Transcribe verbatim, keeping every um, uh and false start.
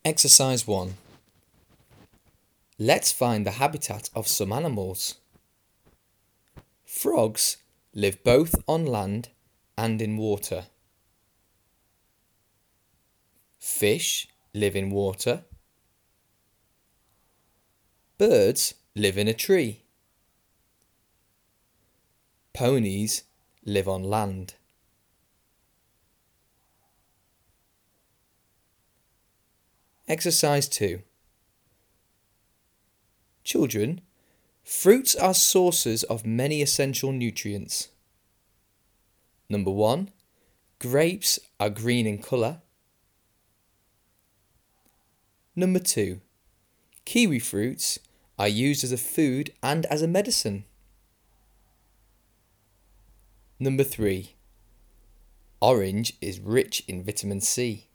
Exercise one. Let's find the habitat of some animals. Frogs live both on land and in water. Fish live in water. Birds live in a tree. Ponies live on land. Exercise two. Children, fruits are sources of many essential nutrients. Number one, grapes are green in colour. Number two, kiwi fruits are used as a food and as a medicine. Number three, orange is rich in vitamin C.